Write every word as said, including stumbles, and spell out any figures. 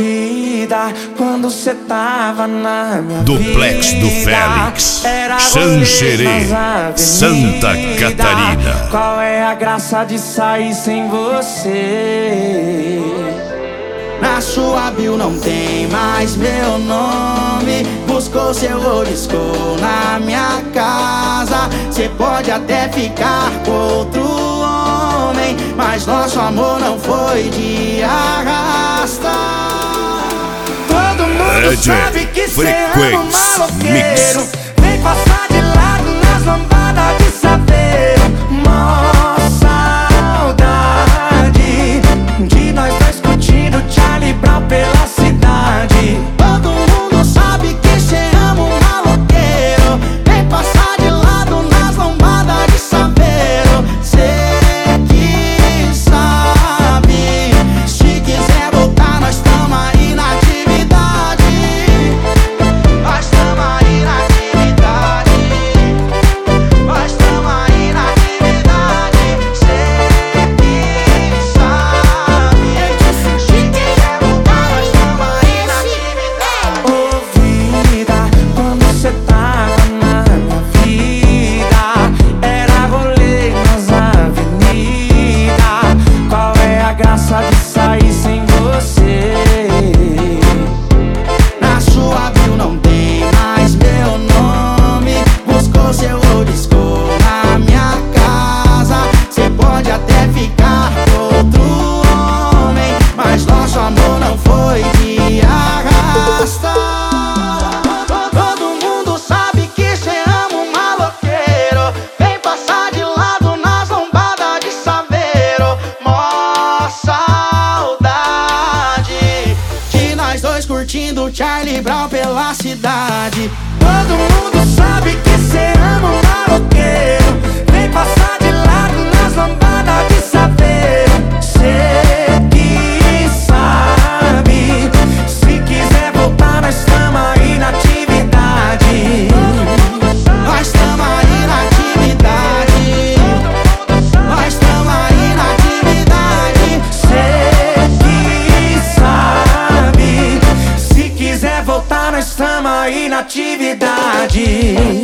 vida quando cê tava na minha Duplex vida. do Félix, Era Xanxerê, Santa Catarina. Qual é a graça de sair sem você? Na sua bio não tem mais meu nome. Buscou seu oliscou na minha casa. Cê pode até ficar com outro homem, mas nosso amor não foi de arrasta. Todo mundo sabe que cê é um maloqueiro. Vem passar de lado nas lambadas de saveiro. Mó saudade de nós dois curtindo Charlie Brown pela cidade. Todo mundo sabe que cê ama um maloqueiro. Vem passar de lado nas lambadas de saveiro. Cê que sabe, se quiser voltar nós tamo aí na atividade. Nós tamo aí na atividade. Nós tamo aí na atividade. Cê que sabe, se quiser voltar nós tamo aí na atividade. Ô vida, quando cê tava na minha vida, era rolê nas avenidas. Qual é a graça de sair sem você? Na sua bio não tem mais meu nome. Buscou seu oliscou na minha casa. Cê pode até ficar com outro homem, mas nosso amor não foi de arrasta. Todo mundo sabe que cê ama um maloqueiro. Vem passar de lado nas lombadas de saveiro. Mó saudade de nós dois curtindo Charlie Brown pela cidade. Todo mundo sabe que cê ama um maloqueiro. Vem passar de lado nas lambadas de saveiro. Cê que sabe, se quiser voltar nós tamo aí na atividade. Nós tamo aí na atividade. Nós tamo aí na atividade. Cê que sabe, se quiser voltar nós tamo aí na atividade.